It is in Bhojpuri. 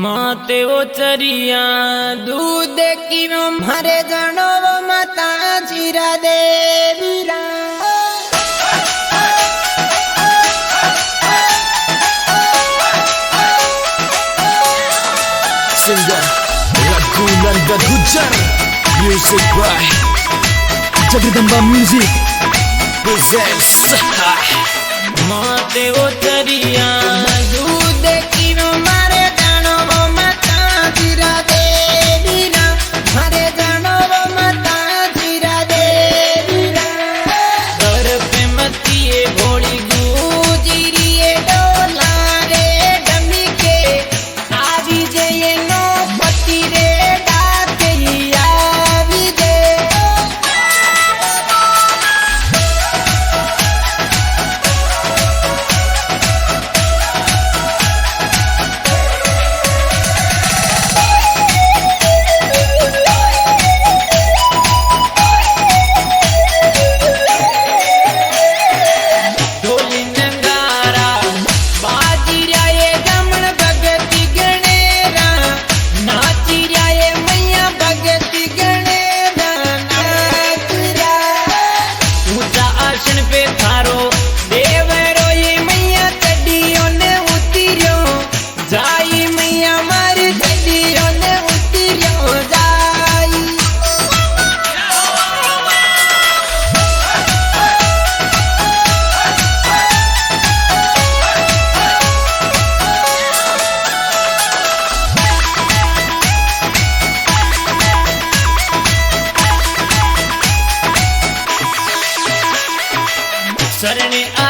माते ओचरिया दूध की मारे गणो माता जीरा देवीरा Singer Raghunander Gujjar, music by Jagdamba Music presents माते ओचरिया दूध की मारे गणो माता जीरा देवीरा मारे गणो माता जीरा देवीरा घर पे मतिए भोली गुजरिए डोला रे डमी के आवी जये नो पति रे डाके आवी जे सरने